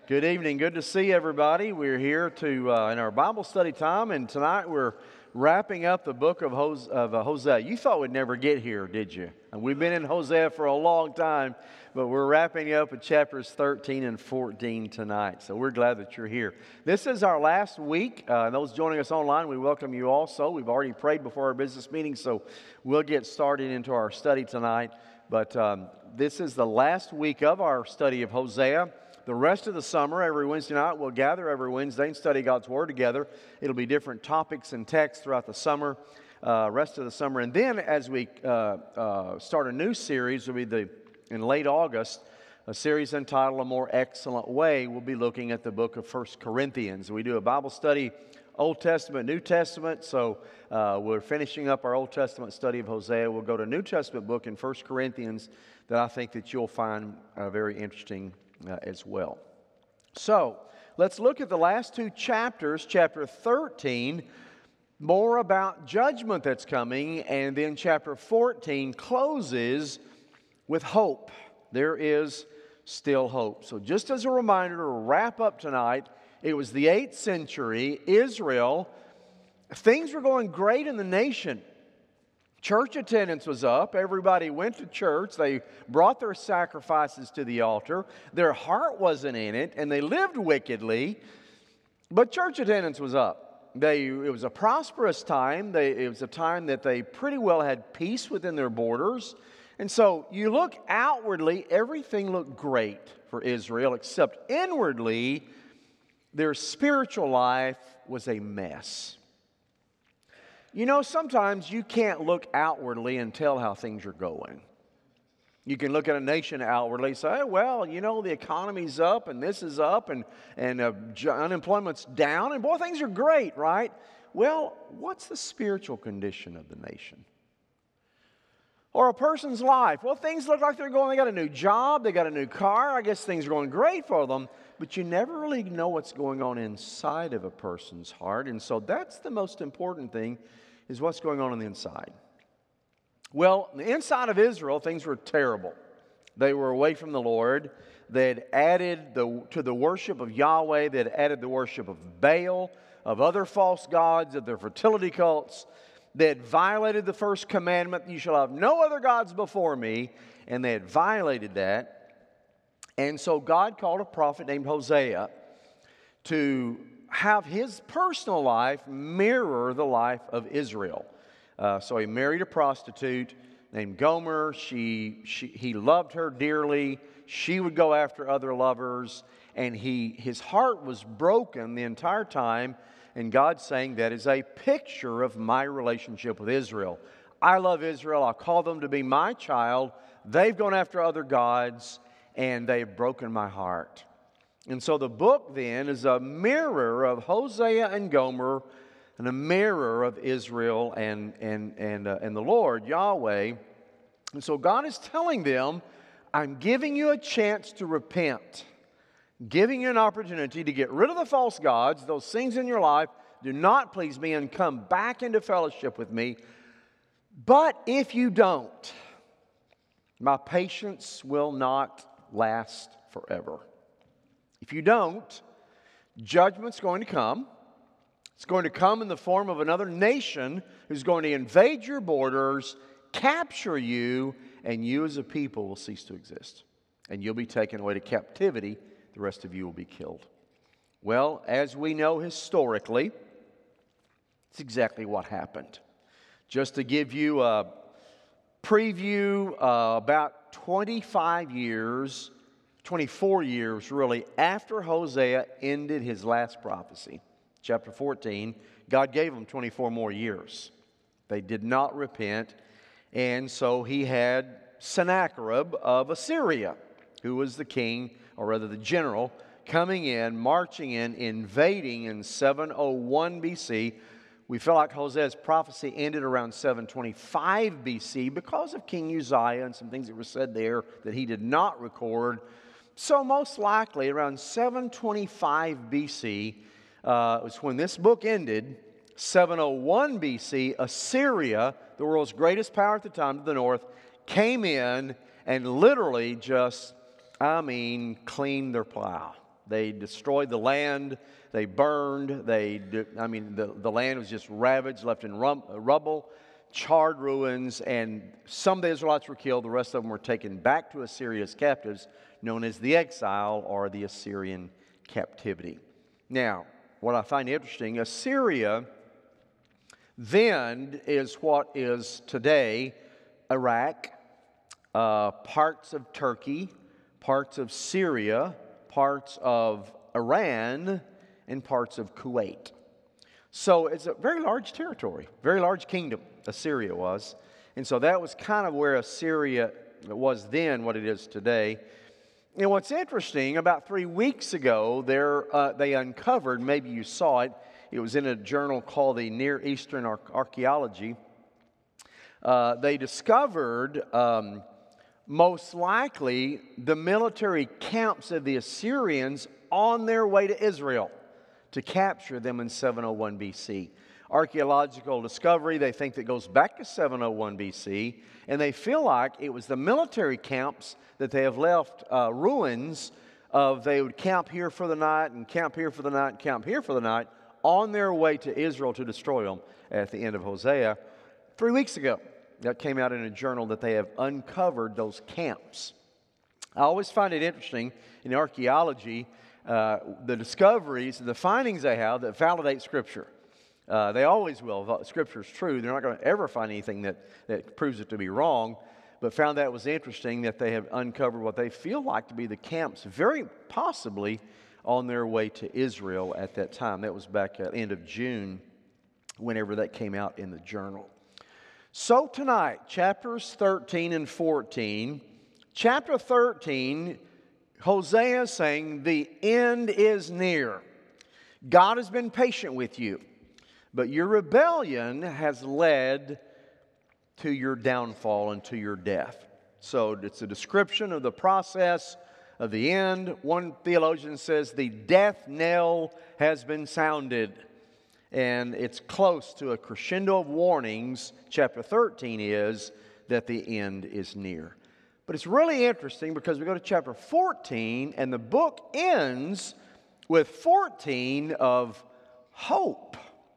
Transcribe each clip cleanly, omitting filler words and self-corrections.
Good evening. Good to see everybody. We're here in our Bible study time, and tonight we're wrapping up the book of Hosea. You thought we'd never get here, did you? And we've been in Hosea for a long time, but we're wrapping up with chapters 13 and 14 tonight. So we're glad that you're here. This is our last week. Those joining us online, we welcome you also. We've already prayed before our business meeting, so we'll get started into our study tonight. But this is the last week of our study of Hosea. The rest of the summer, every Wednesday night, we'll gather every Wednesday and study God's Word together. It'll be different topics and texts throughout the summer, rest of the summer. And then as we start a new series, it'll be in late August, a series entitled A More Excellent Way. We'll be looking at the book of 1 Corinthians. We do a Bible study, Old Testament, New Testament. So we're finishing up our Old Testament study of Hosea. We'll go to a New Testament book in 1 Corinthians that I think that you'll find very interesting as well. So, let's look at the last two chapters, chapter 13, more about judgment that's coming, and then chapter 14 closes with hope. There is still hope. So just as a reminder to wrap up tonight, it was the 8th century, Israel, things were going great in the nation. Church attendance was up. Everybody went to church. They brought their sacrifices to the altar. Their heart wasn't in it, and they lived wickedly. But church attendance was up. It was a prosperous time. It was a time that they pretty well had peace within their borders. And so you look outwardly, everything looked great for Israel, except inwardly, their spiritual life was a mess. You know, sometimes you can't look outwardly and tell how things are going. You can look at a nation outwardly and say, well, you know, the economy's up and this is up and unemployment's down and boy, things are great, right? Well, what's the spiritual condition of the nation? Or a person's life. Well, things look like they got a new job, they got a new car, I guess things are going great for them, but you never really know what's going on inside of a person's heart, and so that's the most important thing, is what's going on the inside. Well, the inside of Israel, things were terrible. They were away from the Lord. They had added to the worship of Yahweh, they had added the worship of Baal, of other false gods, of their fertility cults. They had violated the first commandment, you shall have no other gods before me, and they had violated that. And so God called a prophet named Hosea to have his personal life mirror the life of Israel. So he married a prostitute named Gomer. He loved her dearly. She would go after other lovers, and his heart was broken the entire time. And God's saying that is a picture of my relationship with Israel. I love Israel. I call them to be my child. They've gone after other gods, and they've broken my heart. And so the book then is a mirror of Hosea and Gomer, and a mirror of Israel and the Lord, Yahweh. And so God is telling them, I'm giving you a chance to repent. Giving you an opportunity to get rid of the false gods, those things in your life do not please me, and come back into fellowship with me. But if you don't, my patience will not last forever. If you don't, judgment's going to come. It's going to come in the form of another nation who's going to invade your borders, capture you, and you as a people will cease to exist. And you'll be taken away to captivity. The rest of you will be killed. Well, as we know historically, it's exactly what happened. Just to give you a preview, about 24 years really, after Hosea ended his last prophecy, chapter 14, God gave him 24 more years. They did not repent, and so he had Sennacherib of Assyria, who was the king, or rather the general, coming in, marching in, invading in 701 BC. We feel like Hosea's prophecy ended around 725 BC because of King Uzziah and some things that were said there that he did not record. So most likely around 725 BC was when this book ended. 701 BC, Assyria, the world's greatest power at the time to the north, came in and literally just cleaned their plow. They destroyed the land. They burned. The land was just ravaged, left in rubble, charred ruins, and some of the Israelites were killed. The rest of them were taken back to Assyria as captives, known as the exile or the Assyrian captivity. Now, what I find interesting, Assyria then is what is today Iraq, parts of Turkey, parts of Syria, parts of Iran, and parts of Kuwait. So it's a very large territory, very large kingdom, Assyria was. And so that was kind of where Assyria was then, what it is today. And what's interesting, about 3 weeks ago, they uncovered, maybe you saw it, it was in a journal called the Near Eastern Archaeology. They discovered, most likely, the military camps of the Assyrians on their way to Israel to capture them in 701 BC. Archaeological discovery, they think that goes back to 701 BC, and they feel like it was the military camps that they have left ruins of. They would camp here for the night, and camp here for the night, and camp here for the night, on their way to Israel to destroy them at the end of Hosea. 3 weeks ago, that came out in a journal that they have uncovered those camps. I always find it interesting in archaeology, the discoveries, the findings they have that validate Scripture. They always will. Scripture is true. They're not going to ever find anything that proves it to be wrong. But found that was interesting that they have uncovered what they feel like to be the camps, very possibly on their way to Israel at that time. That was back at the end of June, whenever that came out in the journal. So tonight, chapters 13 and 14. Chapter 13, Hosea is saying, the end is near. God has been patient with you, but your rebellion has led to your downfall and to your death. So it's a description of the process of the end. One theologian says the death knell has been sounded. And it's close to a crescendo of warnings. Chapter 13 is that the end is near. But it's really interesting because we go to chapter 14 and the book ends with 14 of hope.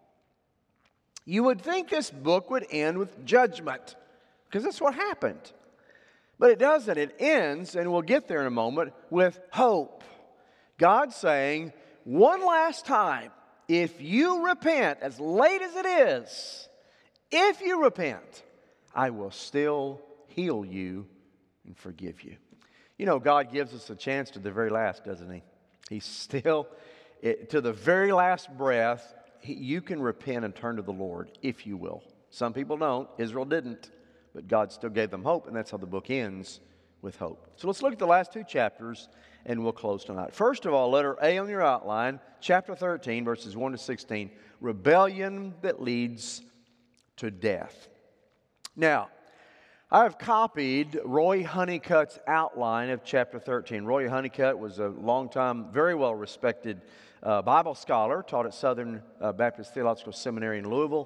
You would think this book would end with judgment because that's what happened. But it doesn't. It ends, and we'll get there in a moment, with hope. God saying, one last time, if you repent, as late as it is, if you repent, I will still heal you and forgive you. You know, God gives us a chance to the very last, doesn't He? He's still, to the very last breath, you can repent and turn to the Lord, if you will. Some people don't. Israel didn't. But God still gave them hope, and that's how the book ends, with hope. So let's look at the last two chapters, and we'll close tonight. First of all, letter A on your outline, chapter 13, verses 1 to 16, rebellion that leads to death. Now, I've copied Roy Honeycutt's outline of chapter 13. Roy Honeycutt was a long-time, very well-respected Bible scholar, taught at Southern Baptist Theological Seminary in Louisville,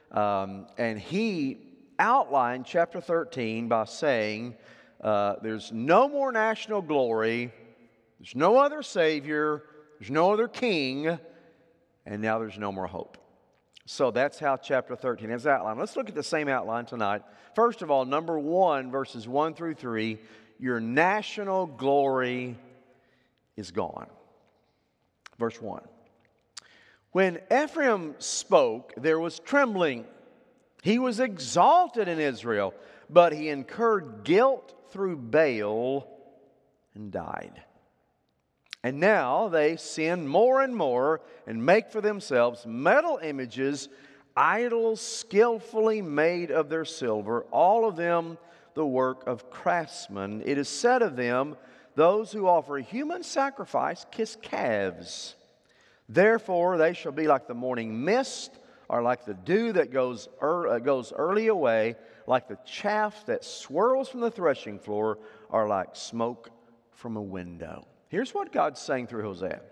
and he outlined chapter 13 by saying there's no more national glory, there's no other Savior, there's no other King, and now there's no more hope. So that's how chapter 13 is outlined. Let's look at the same outline tonight. First of all, number 1, verses 1 through 3, your national glory is gone. Verse 1. When Ephraim spoke, there was trembling. He was exalted in Israel, but he incurred guilt through Baal and died. And now they sin more and more and make for themselves metal images, idols skillfully made of their silver, all of them the work of craftsmen. It is said of them, those who offer human sacrifice kiss calves. Therefore they shall be like the morning mist, or like the dew that goes early away, like the chaff that swirls from the threshing floor, or like smoke from a window. Here's what God's saying through Hosea.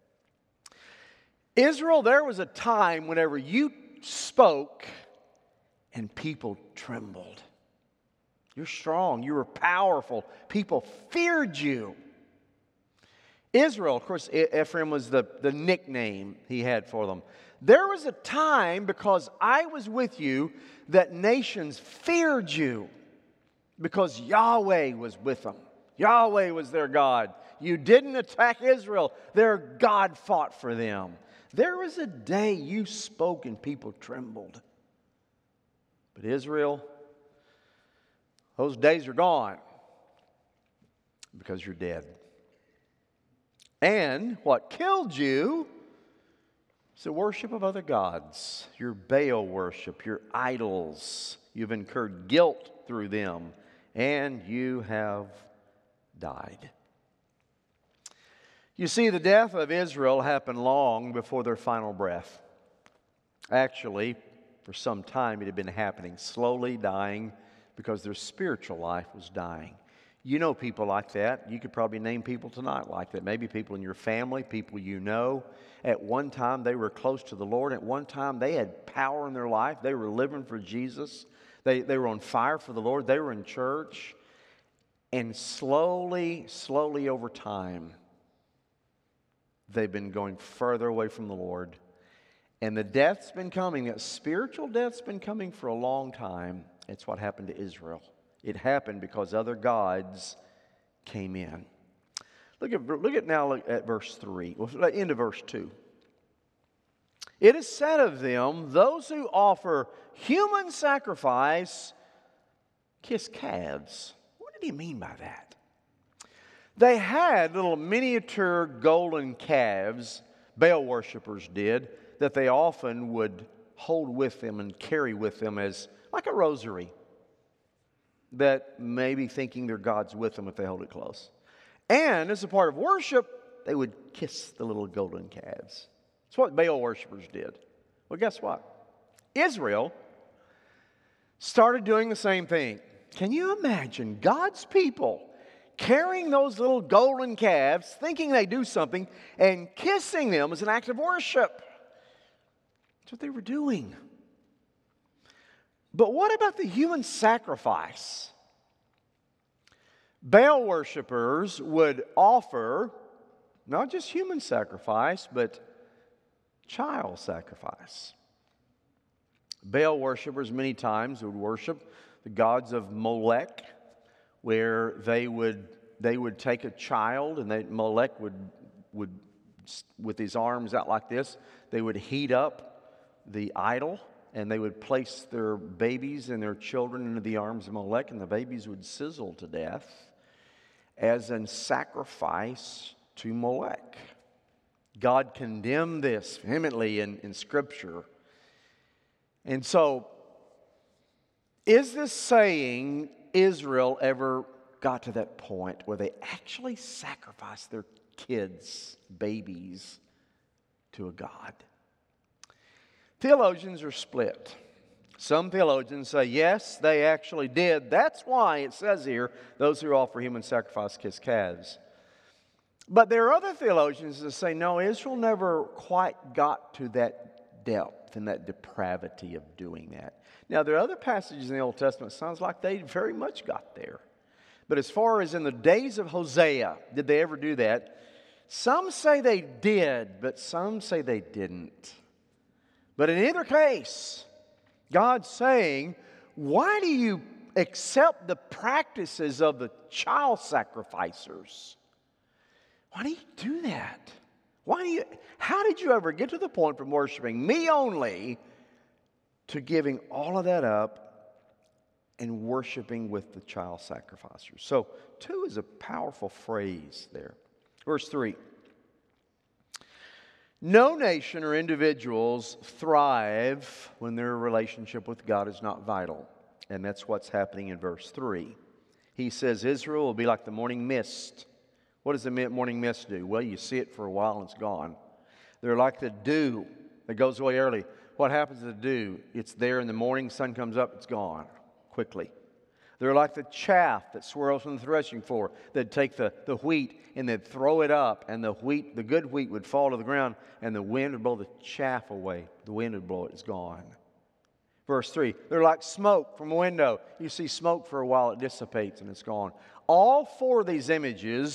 Israel, there was a time whenever you spoke and people trembled. You're strong. You were powerful. People feared you. Israel, of course, Ephraim was the nickname he had for them. There was a time, because I was with you, that nations feared you because Yahweh was with them. Yahweh was their God. You didn't attack Israel. Their God fought for them. There was a day you spoke and people trembled. But Israel, those days are gone because you're dead. And what killed you is the worship of other gods, your Baal worship, your idols. You've incurred guilt through them, and you have died. You see, the death of Israel happened long before their final breath. Actually, for some time it had been happening, slowly dying because their spiritual life was dying. You know people like that. You could probably name people tonight like that. Maybe people in your family, people you know. At one time they were close to the Lord. At one time they had power in their life. They were living for Jesus. They were on fire for the Lord. They were in church. And slowly over time, they've been going further away from the Lord. And the death's been coming. That spiritual death's been coming for a long time. It's what happened to Israel. It happened because other gods came in. Look at verse 3. Into verse 2. It is said of them, those who offer human sacrifice kiss calves. What did he mean by that? They had little miniature golden calves, Baal worshippers did, that they often would hold with them and carry with them as like a rosary. That maybe thinking their God's with them if they hold it close. And as a part of worship, they would kiss the little golden calves. That's what Baal worshipers did. Well, guess what? Israel started doing the same thing. Can you imagine God's people carrying those little golden calves, thinking they do something, and kissing them as an act of worship? That's what they were doing. But what about the human sacrifice? Baal worshipers would offer not just human sacrifice, but child sacrifice. Baal worshipers many times would worship the gods of Molech, where they would take a child, and Molech would, with his arms out like this, they would heat up the idol, and they would place their babies and their children into the arms of Molech, and the babies would sizzle to death as a sacrifice to Molech. God condemned this vehemently in Scripture. And so, is this saying Israel ever got to that point where they actually sacrificed their kids, babies, to a god? Theologians are split. Some theologians say, yes, they actually did. That's why it says here, those who offer human sacrifice kiss calves. But there are other theologians that say, no, Israel never quite got to that depth and that depravity of doing that. Now, there are other passages in the Old Testament, it sounds like they very much got there. But as far as in the days of Hosea, did they ever do that? Some say they did, but some say they didn't. But in either case, God's saying, why do you accept the practices of the child sacrificers? Why do you do that? How did you ever get to the point from worshiping me only to giving all of that up and worshiping with the child sacrificers? So, 2 is a powerful phrase there. Verse 3. No nation or individuals thrive when their relationship with God is not vital. And that's what's happening in verse 3. He says Israel will be like the morning mist. What does the morning mist do? Well, you see it for a while and it's gone. They're like the dew that goes away early. What happens to the dew? It's there in the morning, sun comes up, it's gone quickly. They're like the chaff that swirls from the threshing floor. They'd take the wheat and they'd throw it up, and the good wheat would fall to the ground, and the wind would blow the chaff away. The wind would blow it, it's gone. Verse 3, they're like smoke from a window. You see smoke for a while, it dissipates and it's gone. All 4 of these images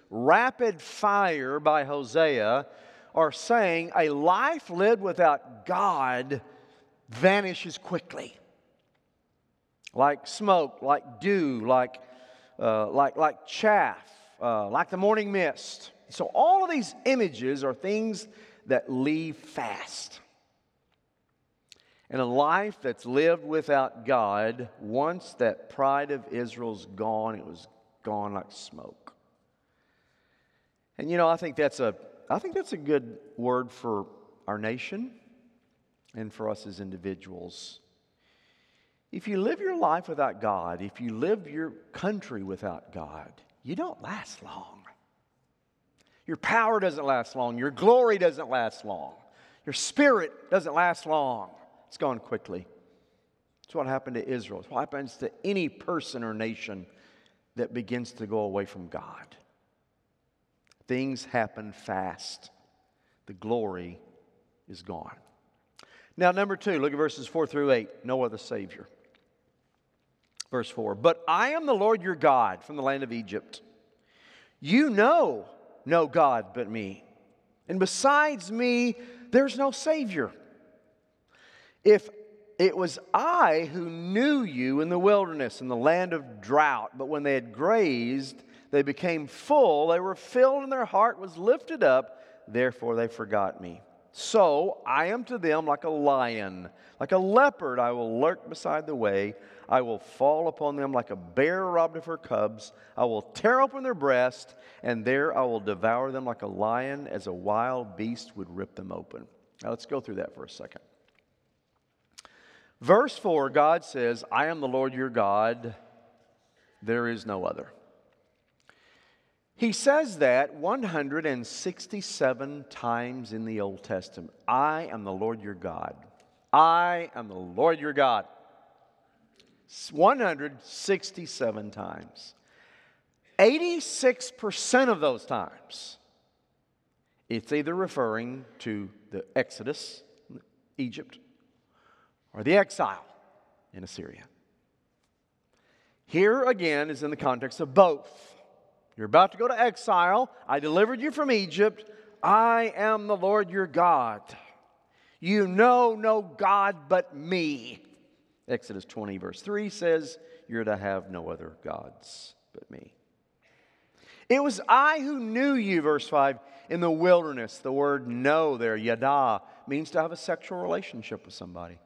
rapid fire by Hosea are saying a life lived without God vanishes quickly. Like smoke, like dew, like chaff, like the morning mist. So all of these images are things that leave fast. And a life that's lived without God, once that pride of Israel's gone, it was gone like smoke. And I think that's a good word for our nation and for us as individuals. If you live your life without God, if you live your country without God, you don't last long. Your power doesn't last long. Your glory doesn't last long. Your spirit doesn't last long. It's gone quickly. It's what happened to Israel. It's what happens to any person or nation that begins to go away from God. Things happen fast. The glory is gone. Now, number 2, look at verses 4 through 8. No other Savior. Verse 4, but I am the Lord your God from the land of Egypt. You know no God but me. And besides me, there's no Savior. If it was I who knew you in the wilderness, in the land of drought, but when they had grazed, they became full, they were filled, and their heart was lifted up, therefore they forgot me. So I am to them like a lion, like a leopard I will lurk beside the way. I will fall upon them like a bear robbed of her cubs. I will tear open their breast, and there I will devour them like a lion, as a wild beast would rip them open. Now let's go through that for a second. Verse 4, God says, I am the Lord your God, there is no other. He says that 167 times in the Old Testament. I am the Lord your God. I am the Lord your God. 167 times. 86% of those times, it's either referring to the Exodus, Egypt, or the exile in Assyria. Here again is in the context of both. You're about to go to exile. I delivered you from Egypt. I am the Lord your God. You know no God but me. Exodus 20 verse 3 says, you're to have no other gods but me. It was I who knew you, verse 5, in the wilderness. The word know there, yada, means to have a sexual relationship with somebody.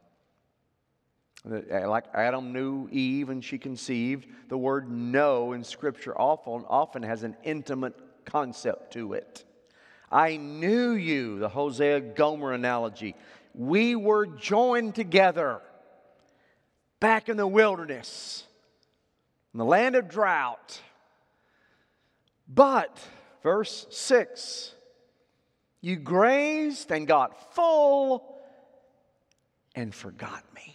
Like Adam knew Eve and she conceived, the word know in Scripture often has an intimate concept to it. I knew you, the Hosea Gomer analogy. We were joined together back in the wilderness, in the land of drought. But, verse 6, you grazed and got full and forgot me.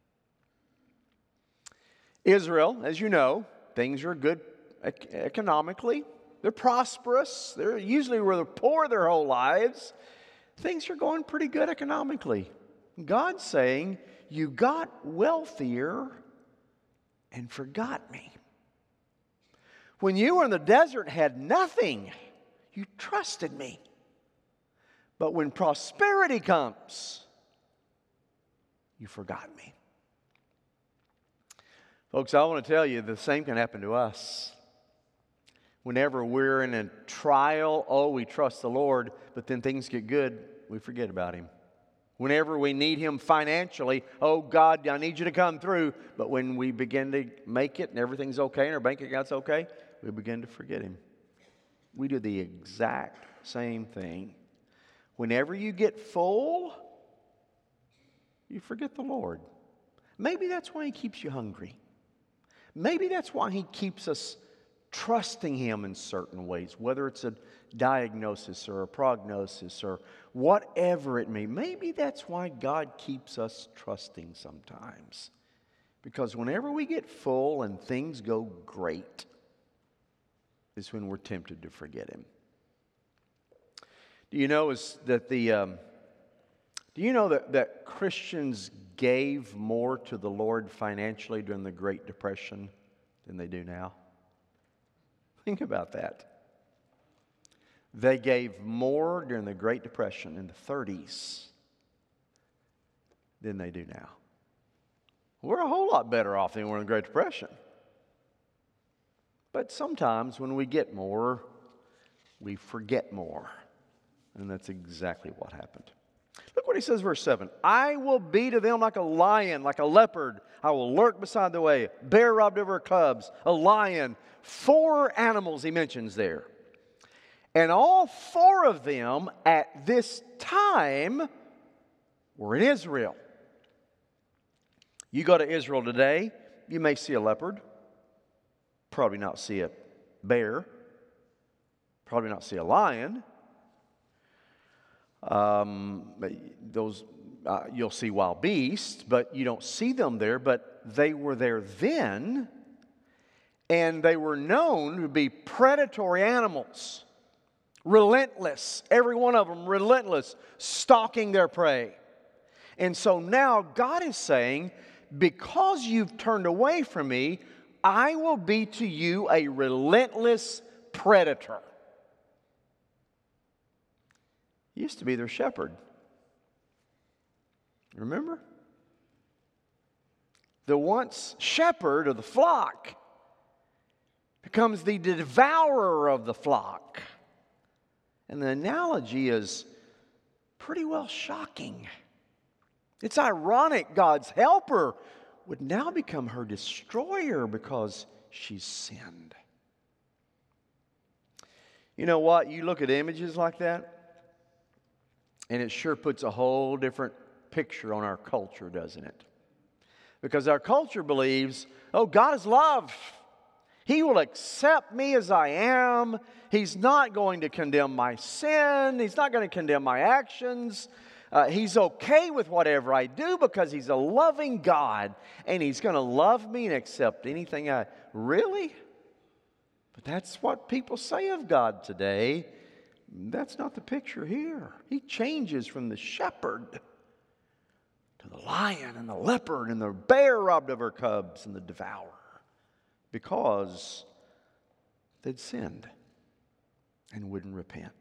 Israel, as you know, things are good economically. They're prosperous. They're usually were the poor their whole lives. Things are going pretty good economically. God's saying, you got wealthier and forgot me. When you were in the desert and had nothing, you trusted me. But when prosperity comes, you forgot me. Folks, I want to tell you the same can happen to us. Whenever we're in a trial, we trust the Lord, but then things get good, we forget about Him. Whenever we need Him financially, God, I need you to come through. But when we begin to make it and everything's okay and our bank account's okay, we begin to forget Him. We do the exact same thing. Whenever you get full, you forget the Lord. Maybe that's why He keeps you hungry. Maybe that's why He keeps us trusting Him in certain ways, whether it's a diagnosis or a prognosis or whatever it may be. Maybe that's why God keeps us trusting sometimes. Because whenever we get full and things go great, is when we're tempted to forget Him. Do you know that Christians gave more to the Lord financially during the Great Depression than they do now? Think about that. They gave more during the Great Depression in the 30s than they do now. We're a whole lot better off than we were in the Great Depression. But sometimes when we get more, we forget more. And that's exactly what happened. Look what he says, verse 7. I will be to them like a lion, like a leopard. I will lurk beside the way. Bear robbed of her cubs. A lion. 4 animals he mentions there. And all 4 of them at this time were in Israel. You go to Israel today, you may see a leopard. Probably not see a bear. Probably not see a lion. You'll see wild beasts, but you don't see them there. But they were there then, and they were known to be predatory animals. Relentless, every one of them relentless, stalking their prey. And so now God is saying, because you've turned away from me, I will be to you a relentless predator. He used to be their shepherd. Remember? The once shepherd of the flock becomes the devourer of the flock. And the analogy is pretty well shocking. It's ironic God's helper would now become her destroyer because she's sinned. You know what? You look at images like that, and it sure puts a whole different picture on our culture, doesn't it? Because our culture believes, oh, God is love. He will accept me as I am. He's not going to condemn my sin. He's not going to condemn my actions. He's okay with whatever I do because He's a loving God. And He's going to love me and accept anything I... Really? But that's what people say of God today. That's not the picture here. He changes from the shepherd to the lion and the leopard and the bear robbed of her cubs and the devourer. Because they'd sinned and wouldn't repent.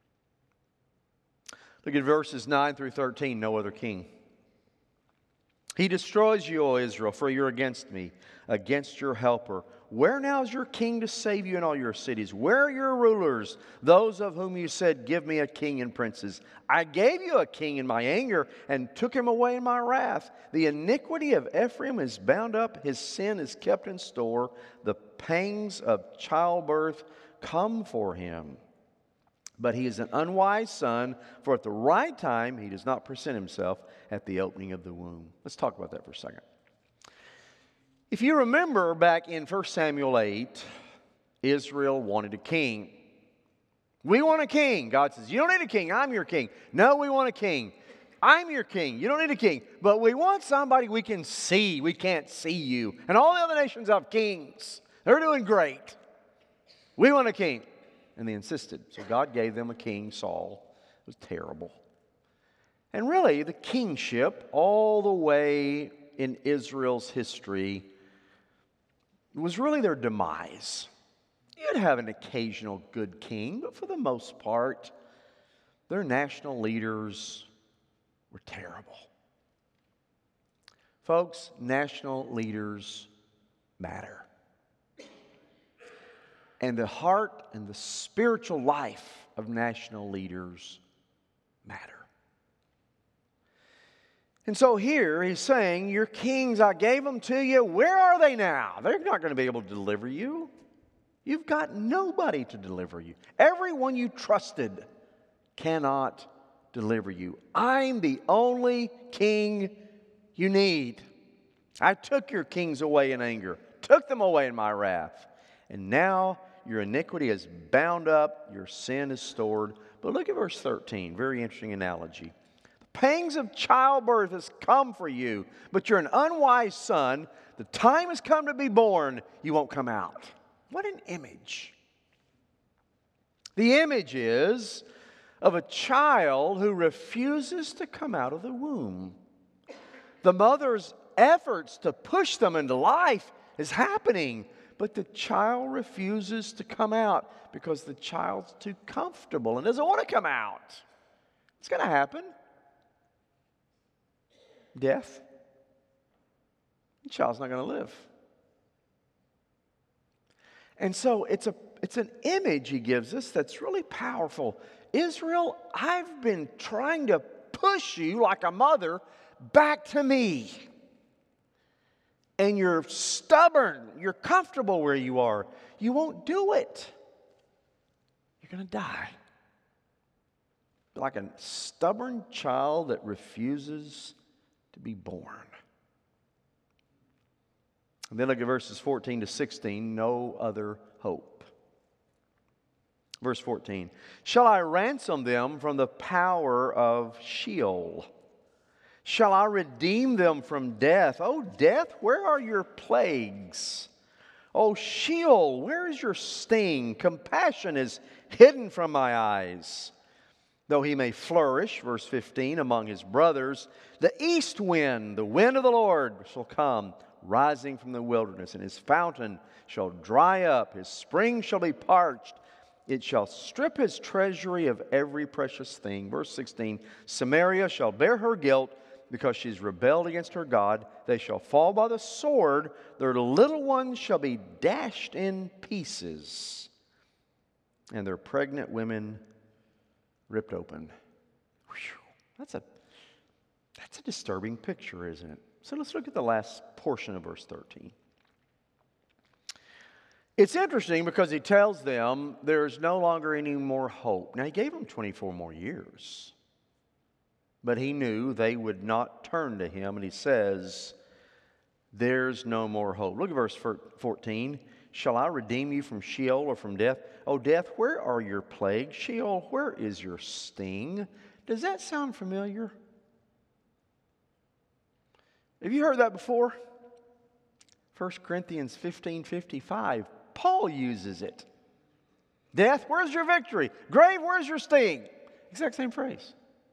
Look at verses 9 through 13, no other king. He destroys you, O Israel, for you're against me, against your helper. Where now is your king to save you in all your cities? Where are your rulers, those of whom you said, give me a king and princes? I gave you a king in my anger and took him away in my wrath. The iniquity of Ephraim is bound up, his sin is kept in store. The pangs of childbirth come for him. But he is an unwise son, for at the right time he does not present himself at the opening of the womb. Let's talk about that for a second. If you remember back in 1 Samuel 8, Israel wanted a king. We want a king. God says, you don't need a king, I'm your king. No, we want a king. I'm your king. You don't need a king. But we want somebody we can see. We can't see you. And all the other nations have kings. They're doing great. We want a king. And they insisted. So God gave them a king, Saul. It was terrible. And really, the kingship, all the way in Israel's history, was really their demise. You'd have an occasional good king, but for the most part, their national leaders were terrible. Folks, national leaders matter. And the heart and the spiritual life of national leaders matter. And so here he's saying, your kings, I gave them to you. Where are they now? They're not going to be able to deliver you. You've got nobody to deliver you. Everyone you trusted cannot deliver you. I'm the only king you need. I took your kings away in anger, took them away in my wrath. And now your iniquity is bound up, your sin is stored. But look at verse 13, very interesting analogy. The pangs of childbirth has come for you, but you're an unwise son. The time has come to be born, you won't come out. What an image. The image is of a child who refuses to come out of the womb. The mother's efforts to push them into life is happening, But the child refuses to come out because the child's too comfortable and doesn't want to come out. It's going to happen. Death. The child's not going to live. And so it's an image he gives us that's really powerful. Israel, I've been trying to push you like a mother back to me. And you're stubborn. You're comfortable where you are. You won't do it. You're going to die. Like a stubborn child that refuses to be born. And then look at verses 14 to 16. No other hope. Verse 14. Shall I ransom them from the power of Sheol? Shall I redeem them from death? O death, where are your plagues? O Sheol, where is your sting? Compassion is hidden from my eyes. Though he may flourish, verse 15, among his brothers, the east wind, the wind of the Lord, shall come, rising from the wilderness, and his fountain shall dry up, his spring shall be parched. It shall strip his treasury of every precious thing. Verse 16, Samaria shall bear her guilt, because she's rebelled against her God. They shall fall by the sword. Their little ones shall be dashed in pieces, and their pregnant women ripped open. Whew. That's a disturbing picture, isn't it? So let's look at the last portion of verse 13. It's interesting because he tells them there's no longer any more hope. Now, he gave them 24 more years. But he knew they would not turn to him, and he says, there's no more hope. Look at verse 14. Shall I redeem you from Sheol or from death? O death, where are your plagues? Sheol, where is your sting? Does that sound familiar? Have you heard that before? 1 Corinthians 15:55. Paul uses it. Death, where's your victory? Grave, where's your sting? Exact same phrase.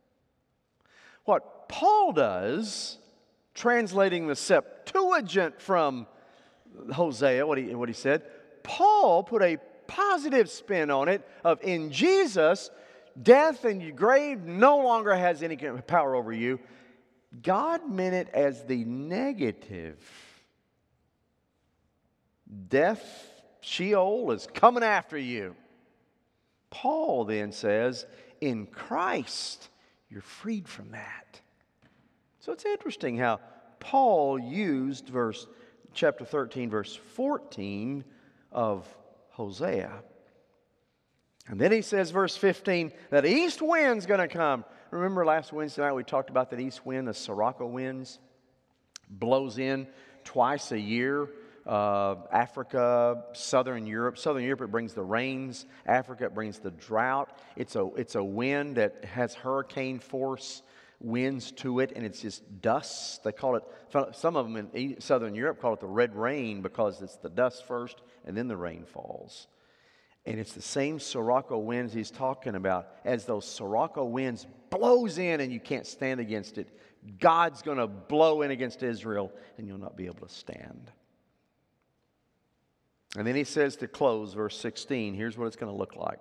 What Paul does, translating the Septuagint from Hosea, what he said, Paul put a positive spin on it of in Jesus, death and your grave no longer has any power over you. God meant it as the negative. Death, Sheol is coming after you. Paul then says, in Christ, you're freed from that. So it's interesting how Paul used chapter 13, verse 14 of Hosea. And then he says, verse 15, that east wind's going to come. Remember last Wednesday night we talked about that east wind, the Sirocco winds, blows in twice a year. Africa, Southern Europe. Southern Europe, it brings the rains. Africa, it brings the drought. It's a wind that has hurricane force winds to it, and it's just dust. They call it, some of them in Southern Europe call it the red rain because it's the dust first and then the rain falls. And it's the same Sirocco winds he's talking about. As those Sirocco winds blows in and you can't stand against it, God's going to blow in against Israel and you'll not be able to stand. And then he says to close, verse 16, here's what it's going to look like.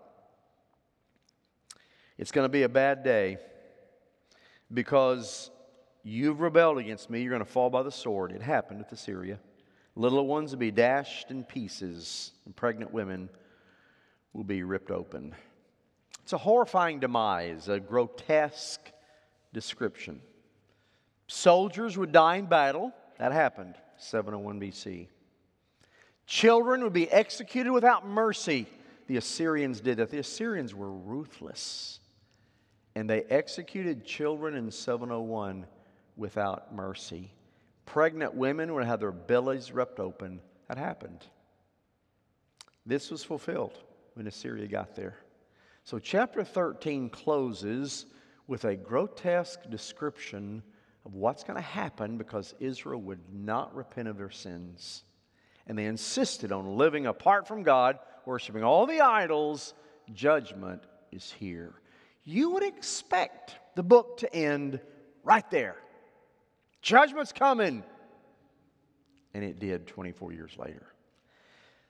It's going to be a bad day because you've rebelled against me. You're going to fall by the sword. It happened with Assyria. Little ones will be dashed in pieces, and pregnant women will be ripped open. It's a horrifying demise, a grotesque description. Soldiers would die in battle. That happened, 701 BC. Children would be executed without mercy. The Assyrians did that. The Assyrians were ruthless. And they executed children in 701 without mercy. Pregnant women would have their bellies ripped open. That happened. This was fulfilled when Assyria got there. So chapter 13 closes with a grotesque description of what's going to happen because Israel would not repent of their sins. And they insisted on living apart from God, worshiping all the idols. Judgment is here. You would expect the book to end right there. Judgment's coming. And it did 24 years later.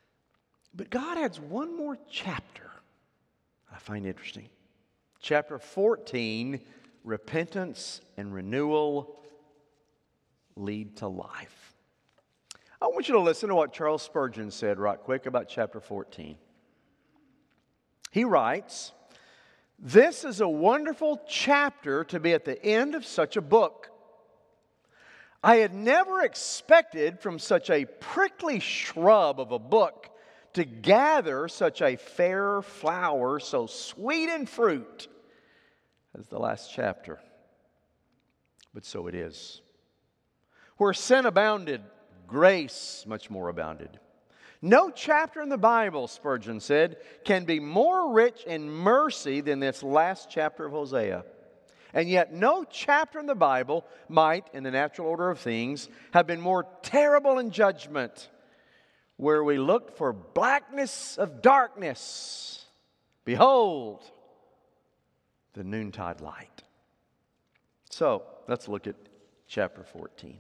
But God adds one more chapter I find interesting. Chapter 14, repentance and renewal lead to life. I want you to listen to what Charles Spurgeon said right quick about chapter 14. He writes, "This is a wonderful chapter to be at the end of such a book. I had never expected from such a prickly shrub of a book to gather such a fair flower, so sweet in fruit as the last chapter. But so it is. Where sin abounded, grace much more abounded. No chapter in the Bible," Spurgeon said, "can be more rich in mercy than this last chapter of Hosea. And yet no chapter in the Bible might, in the natural order of things, have been more terrible in judgment. Where we looked for blackness of darkness, behold, the noontide light." So, let's look at chapter 14.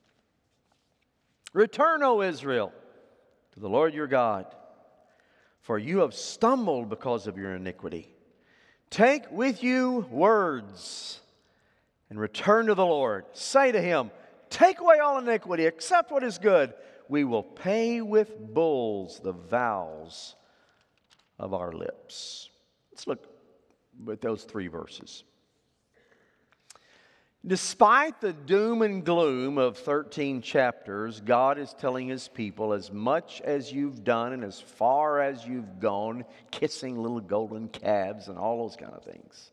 "Return, O Israel, to the Lord your God, for you have stumbled because of your iniquity. Take with you words and return to the Lord. Say to him, take away all iniquity, accept what is good. We will pay with bulls the vows of our lips." Let's look at those 3 verses. Despite the doom and gloom of 13 chapters, God is telling His people, as much as you've done and as far as you've gone, kissing little golden calves and all those kind of things,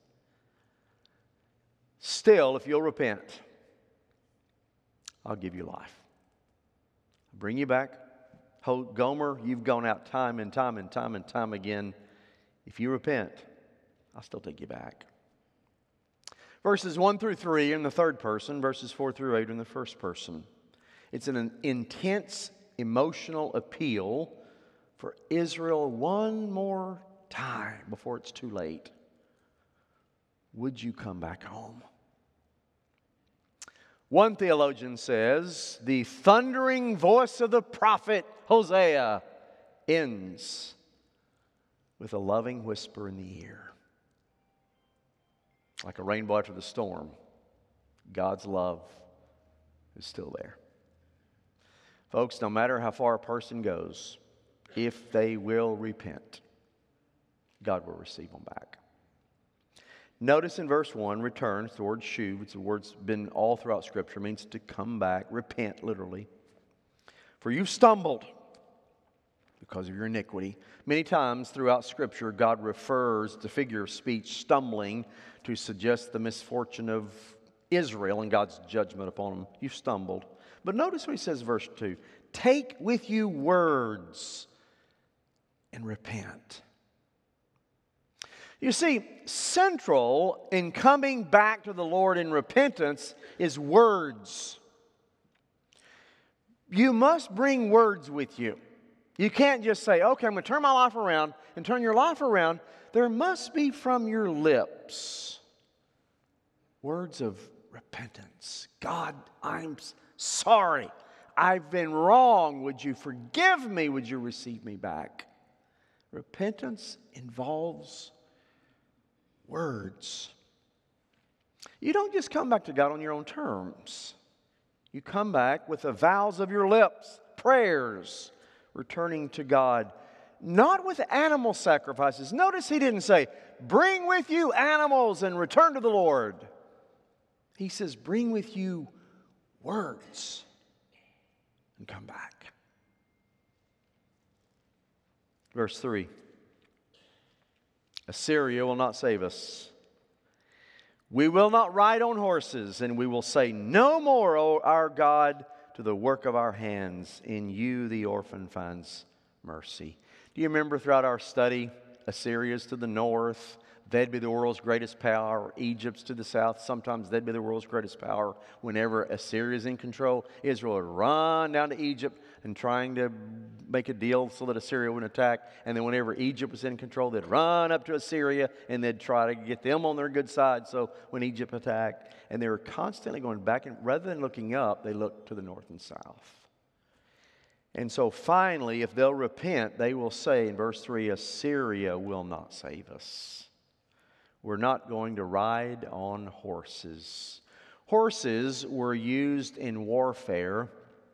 still, if you'll repent, I'll give you life. I'll bring you back. Gomer, you've gone out time and time and time and time again. If you repent, I'll still take you back. Verses 1 through 3 in the third person, verses 4 through 8 in the first person. It's an intense emotional appeal for Israel one more time before it's too late. Would you come back home? One theologian says, the thundering voice of the prophet Hosea ends with a loving whisper in the ear. Like a rainbow after the storm, God's love is still there. Folks, no matter how far a person goes, if they will repent, God will receive them back. Notice in verse 1, return, it's the word shuv. It's the word's been all throughout Scripture. It means to come back, repent, literally. For you've stumbled because of your iniquity. Many times throughout Scripture, God refers to figure of speech, stumbling, to suggest the misfortune of Israel and God's judgment upon them. You've stumbled. But notice what He says, verse 2. Take with you words and repent. You see, central in coming back to the Lord in repentance is words. You must bring words with you. You can't just say, okay, I'm going to turn my life around, and turn your life around. There must be from your lips words of repentance. God, I'm sorry. I've been wrong. Would you forgive me? Would you receive me back? Repentance involves words. You don't just come back to God on your own terms. You come back with the vows of your lips, prayers, returning to God, not with animal sacrifices. Notice He didn't say, bring with you animals and return to the Lord. He says, bring with you words and come back. Verse 3. Assyria will not save us. We will not ride on horses, and we will say no more, O our God, to the work of our hands. In you the orphan finds mercy. Do you remember throughout our study, Assyria's to the north, they'd be the world's greatest power. Egypt's to the south, sometimes they'd be the world's greatest power. Whenever Assyria's in control, Israel would run down to Egypt and trying to make a deal so that Assyria wouldn't attack. And then whenever Egypt was in control, they'd run up to Assyria and they'd try to get them on their good side. So when Egypt attacked, and they were constantly going back, and rather than looking up, they looked to the north and south. And so finally, if they'll repent, they will say in verse 3, Assyria will not save us. We're not going to ride on horses. Horses were used in warfare.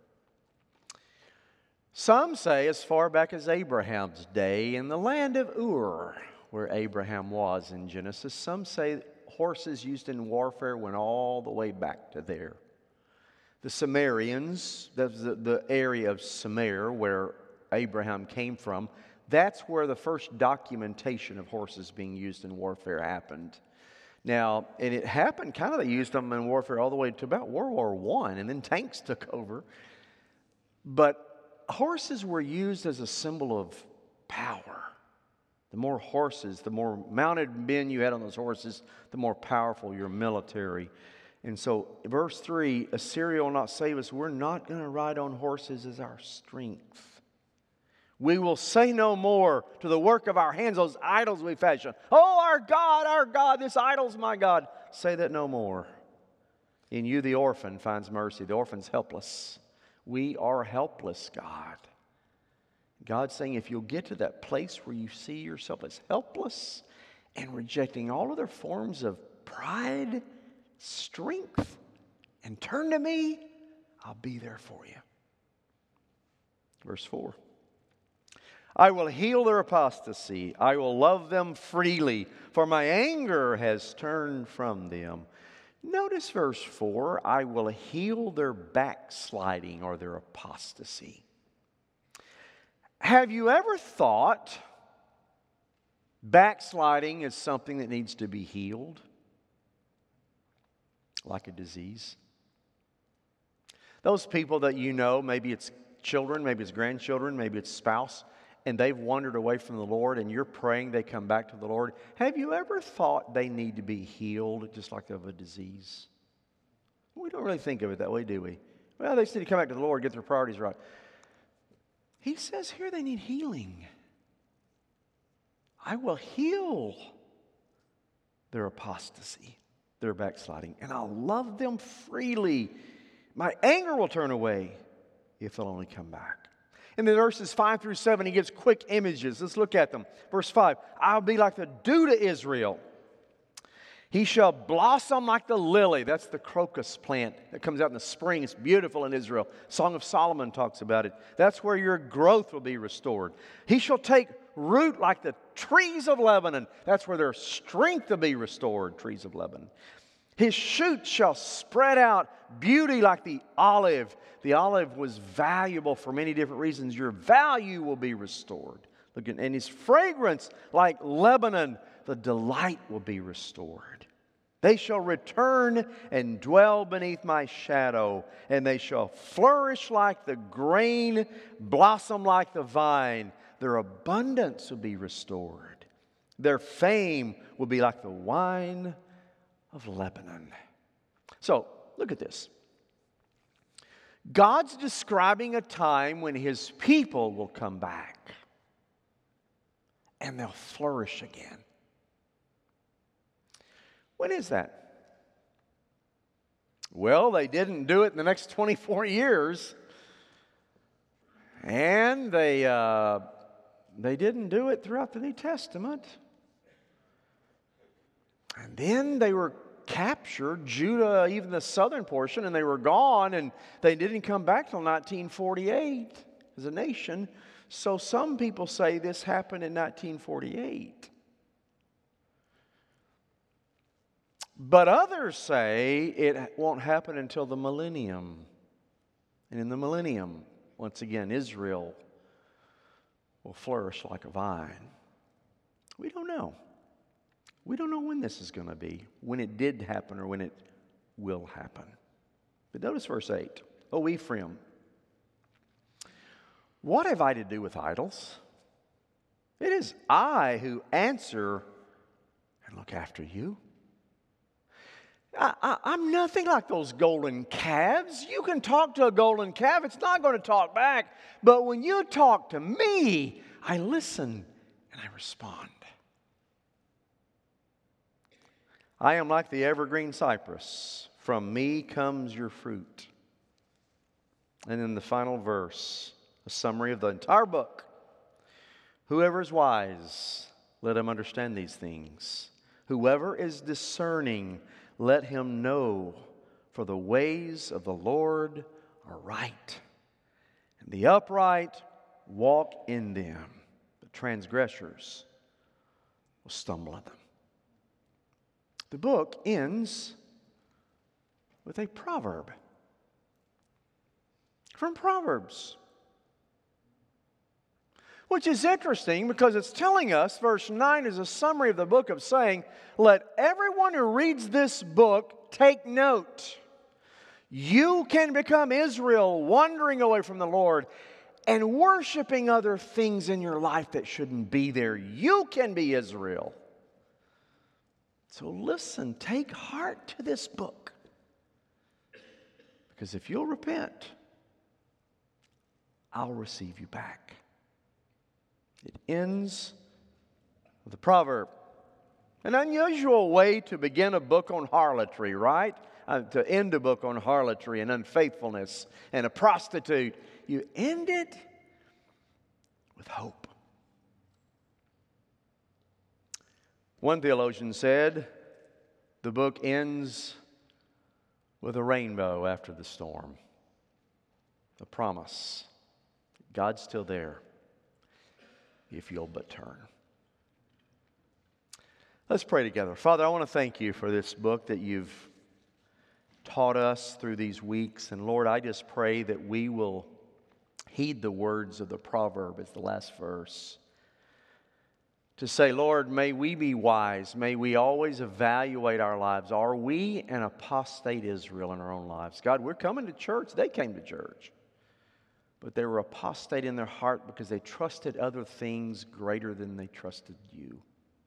Some say as far back as Abraham's day in the land of Ur, where Abraham was in Genesis. Some say horses used in warfare went all the way back to there. The Sumerians, that's the area of Sumer where Abraham came from, that's where the first documentation of horses being used in warfare happened. Now, and it happened kind of, they used them in warfare all the way to about World War I, and then tanks took over. But horses were used as a symbol of power. The more horses, the more mounted men you had on those horses, the more powerful your military. And so, verse 3, Assyria will not save us. We're not going to ride on horses as our strength. We will say no more to the work of our hands, those idols we fashion. Oh, our God, this idol's my God. Say that no more. In you, the orphan finds mercy. The orphan's helpless. We are helpless, God. God's saying if you'll get to that place where you see yourself as helpless and rejecting all other forms of pride, strength, and turn to me, I'll be there for you. Verse 4. I will heal their apostasy. I will love them freely, for my anger has turned from them. Notice verse 4. I will heal their backsliding or their apostasy. Have you ever thought backsliding is something that needs to be healed? Like a disease. Those people that you know, maybe it's children, maybe it's grandchildren, maybe it's spouse, and they've wandered away from the Lord and you're praying they come back to the Lord. Have you ever thought they need to be healed just like of a disease? We don't really think of it that way, do we? Well, they just need to come back to the Lord, get their priorities right. He says here they need healing. I will heal their apostasy, their backsliding, and I'll love them freely. My anger will turn away if they'll only come back. In the verses 5 through 7, he gives quick images. Let's look at them. Verse 5, I'll be like the dew to Israel. He shall blossom like the lily. That's the crocus plant that comes out in the spring. It's beautiful in Israel. Song of Solomon talks about it. That's where your growth will be restored. He shall take root like the trees of Lebanon. That's where their strength will be restored, trees of Lebanon. His shoots shall spread out beauty like the olive. The olive was valuable for many different reasons. Your value will be restored. Look at, and his fragrance like Lebanon, the delight will be restored. They shall return and dwell beneath my shadow, and they shall flourish like the grain, blossom like the vine. Their abundance will be restored. Their fame will be like the wine of Lebanon. So, look at this. God's describing a time when His people will come back and they'll flourish again. When is that? Well, they didn't do it in the next 24 years. And they didn't do it throughout the New Testament. And then they were captured, Judah, even the southern portion, and they were gone, and they didn't come back till 1948 as a nation. So some people say this happened in 1948. But others say it won't happen until the millennium. And in the millennium, once again, Israel will flourish like a vine. We don't know. We don't know when this is going to be, when it did happen or when it will happen. But notice verse 8. O Ephraim, what have I to do with idols? It is I who answer and look after you. I'm nothing like those golden calves. You can talk to a golden calf. It's not going to talk back. But when you talk to me, I listen and I respond. I am like the evergreen cypress. From me comes your fruit. And in the final verse, a summary of the entire book. Whoever is wise, let him understand these things. Whoever is discerning, let him know, for the ways of the Lord are right, and the upright walk in them, but transgressors will stumble in them. The book ends with a proverb from Proverbs, which is interesting because it's telling us, verse 9 is a summary of the book of saying, let everyone who reads this book take note. You can become Israel, wandering away from the Lord and worshiping other things in your life that shouldn't be there. You can be Israel. So listen, take heart to this book. Because if you'll repent, I'll receive you back. It ends with a proverb. An unusual way to begin a book on harlotry, right? To end a book on harlotry and unfaithfulness and a prostitute. You end it with hope. One theologian said, the book ends with a rainbow after the storm. A promise. God's still there if you'll but turn. Let's pray together. Father, I want to thank you for this book that you've taught us through these weeks. And Lord, I just pray that we will heed the words of the proverb as the last verse. To say, Lord, may we be wise. May we always evaluate our lives. Are we an apostate Israel in our own lives? God, we're coming to church. They came to church. But they were apostate in their heart because they trusted other things greater than they trusted you.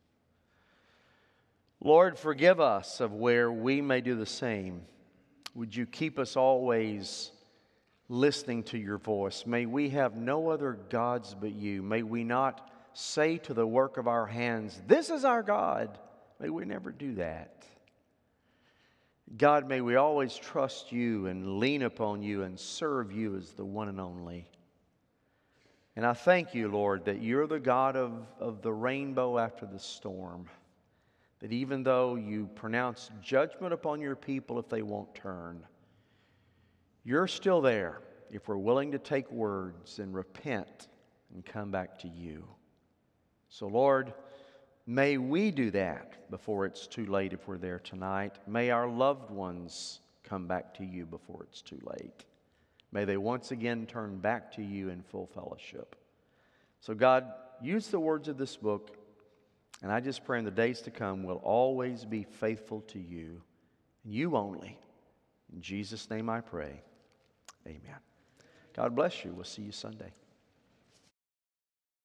Lord, forgive us of where we may do the same. Would you keep us always listening to your voice? May we have no other gods but you. May we not say to the work of our hands, this is our God. May we never do that. God, may we always trust you and lean upon you and serve you as the one and only. And I thank you, Lord, that you're the God of the rainbow after the storm. That even though you pronounce judgment upon your people if they won't turn, you're still there if we're willing to take words and repent and come back to you. So, Lord, may we do that before it's too late if we're there tonight. May our loved ones come back to you before it's too late. May they once again turn back to you in full fellowship. So, God, use the words of this book, and I just pray in the days to come we'll always be faithful to you, and you only. In Jesus' name I pray. Amen. God bless you. We'll see you Sunday.